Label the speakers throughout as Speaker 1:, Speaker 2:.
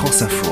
Speaker 1: France Info.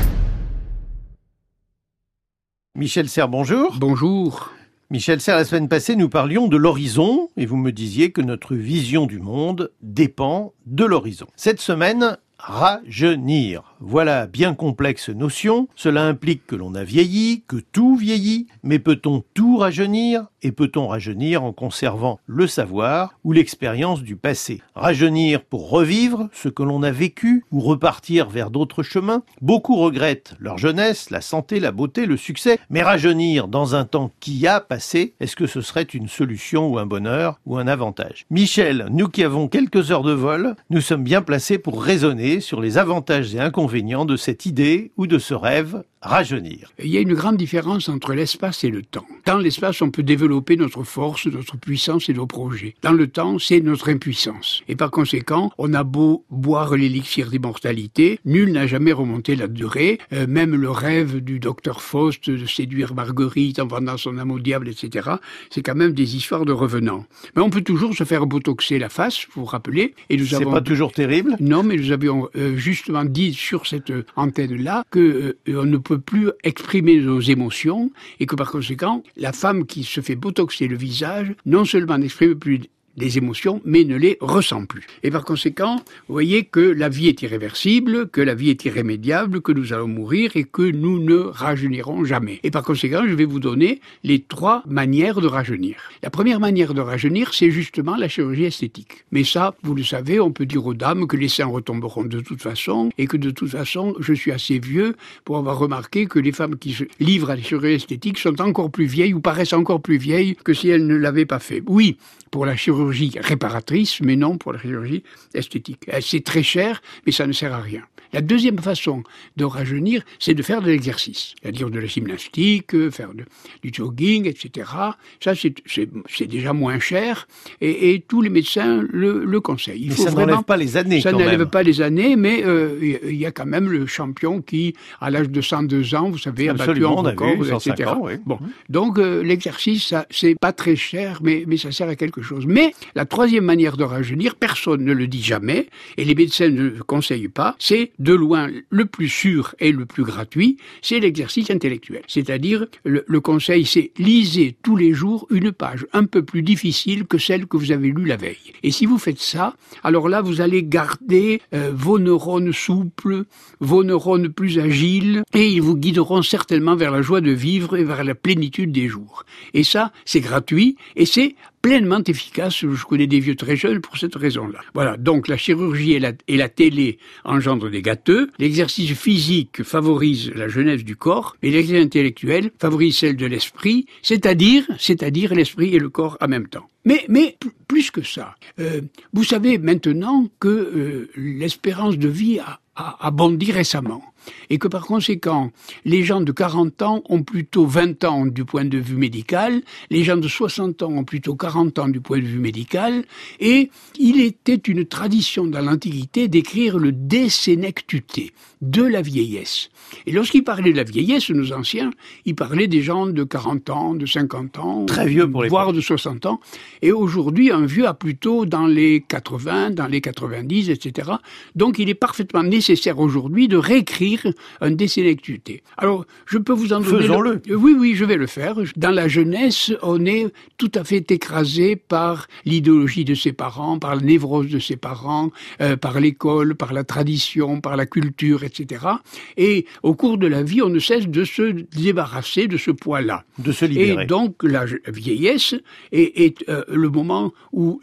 Speaker 2: Michel Serres, bonjour.
Speaker 3: Bonjour.
Speaker 2: Michel Serres, la semaine passée, nous parlions de l'horizon et vous me disiez que notre vision du monde dépend de l'horizon. Cette semaine, rajeunir. Voilà bien complexe notion. Cela implique que l'on a vieilli, que tout vieillit. Mais peut-on tout rajeunir? Et peut-on rajeunir en conservant le savoir ou l'expérience du passé? Rajeunir pour revivre ce que l'on a vécu ou repartir vers d'autres chemins? Beaucoup regrettent leur jeunesse, la santé, la beauté, le succès. Mais rajeunir dans un temps qui a passé, est-ce que ce serait une solution ou un bonheur ou un avantage? Michel, nous qui avons quelques heures de vol, nous sommes bien placés pour raisonner sur les avantages et inconvénients de cette idée ou de ce rêve, rajeunir.
Speaker 3: Il y a une grande différence entre l'espace et le temps. Dans l'espace, on peut développer notre force, notre puissance et nos projets. Dans le temps, c'est notre impuissance. Et par conséquent, on a beau boire l'élixir d'immortalité, nul n'a jamais remonté la durée. Même le rêve du docteur Faust de séduire Marguerite en vendant son âme au diable, etc., c'est quand même des histoires de revenants. Mais on peut toujours se faire botoxer la face, vous vous rappelez. Et nous
Speaker 2: C'est pas toujours terrible?
Speaker 3: Non, mais nous avions justement dit sur cette antenne-là que on ne peut plus exprimer nos émotions et que par conséquent, la femme qui se fait botoxer le visage, non seulement n'exprime plus des émotions, mais ne les ressent plus. Et par conséquent, vous voyez que la vie est irréversible, que la vie est irrémédiable, que nous allons mourir et que nous ne rajeunirons jamais. Et par conséquent, je vais vous donner les 3 manières de rajeunir. La première manière de rajeunir, c'est justement la chirurgie esthétique. Mais ça, vous le savez, on peut dire aux dames que les seins retomberont de toute façon et que de toute façon, je suis assez vieux pour avoir remarqué que les femmes qui se livrent à la chirurgie esthétique sont encore plus vieilles ou paraissent encore plus vieilles que si elles ne l'avaient pas fait. Oui, pour la chirurgie réparatrice, mais non pour la chirurgie esthétique. C'est très cher, mais ça ne sert à rien. La deuxième façon de rajeunir, c'est de faire de l'exercice, c'est-à-dire de la gymnastique, faire du jogging, etc. Ça, c'est déjà moins cher et tous les médecins le conseillent.
Speaker 2: Mais ça n'enlève pas les années,
Speaker 3: ça
Speaker 2: quand même.
Speaker 3: n'enlève pas les années, mais il y a quand même le champion qui, à l'âge de 102 ans, vous savez, a battu un record, etc.
Speaker 2: Ans, oui.
Speaker 3: Bon, donc l'exercice, ça, c'est pas très cher, mais ça sert à quelque chose. Mais la troisième manière de rajeunir, personne ne le dit jamais, et les médecins ne le conseillent pas, c'est de loin le plus sûr et le plus gratuit, c'est l'exercice intellectuel. C'est-à-dire, le conseil, c'est lisez tous les jours une page un peu plus difficile que celle que vous avez lue la veille. Et si vous faites ça, alors là, vous allez garder vos neurones souples, vos neurones plus agiles, et ils vous guideront certainement vers la joie de vivre et vers la plénitude des jours. Et ça, c'est gratuit, et c'est pleinement efficace. Je connais des vieux très jeunes pour cette raison-là. Voilà, donc la chirurgie et la télé engendrent des gâteux, l'exercice physique favorise la jeunesse du corps, et l'exercice intellectuel favorise celle de l'esprit, c'est-à-dire l'esprit et le corps en même temps. Mais plus que ça, vous savez maintenant que l'espérance de vie a bondi récemment. Et que par conséquent, les gens de 40 ans ont plutôt 20 ans du point de vue médical, les gens de 60 ans ont plutôt 40 ans du point de vue médical, et il était une tradition dans l'Antiquité d'écrire le de senectuté, de la vieillesse. Et lorsqu'ils parlaient de la vieillesse, nos anciens, ils parlaient des gens de 40 ans, de 50 ans,
Speaker 2: très vieux pour
Speaker 3: voire de 60 ans. Et aujourd'hui, un vieux a plutôt dans les 80, dans les 90, etc. Donc il est parfaitement nécessaire aujourd'hui de réécrire un de senectuté. Alors, je peux vous en donner...
Speaker 2: Faisons-le.
Speaker 3: Oui, je vais le faire. Dans la jeunesse, on est tout à fait écrasé par l'idéologie de ses parents, par la névrose de ses parents, par l'école, par la tradition, par la culture, etc. Et au cours de la vie, on ne cesse de se débarrasser de ce poids-là.
Speaker 2: De se libérer.
Speaker 3: Et donc, la vieillesse est le moment où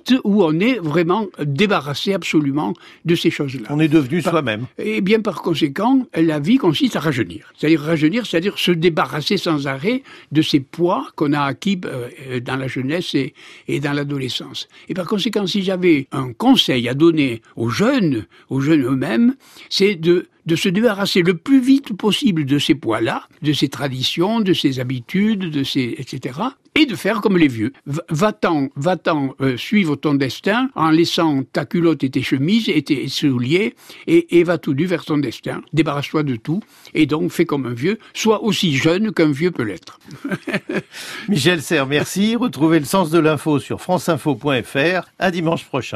Speaker 3: on est vraiment débarrassé absolument de ces choses-là.
Speaker 2: On est devenu soi-même.
Speaker 3: Et bien par conséquent, la vie consiste à rajeunir. C'est-à-dire se débarrasser sans arrêt de ces poids qu'on a acquis dans la jeunesse et dans l'adolescence. Et par conséquent, si j'avais un conseil à donner aux jeunes eux-mêmes, c'est de se débarrasser le plus vite possible de ces poids-là, de ces traditions, de ces habitudes, etc., et de faire comme les vieux. Va-t'en suivre ton destin en laissant ta culotte et tes chemises et tes souliers et va tout nu vers ton destin. Débarrasse-toi de tout et donc fais comme un vieux, sois aussi jeune qu'un vieux peut l'être.
Speaker 2: Michel Serres, merci. Retrouvez le sens de l'info sur franceinfo.fr. À dimanche prochain.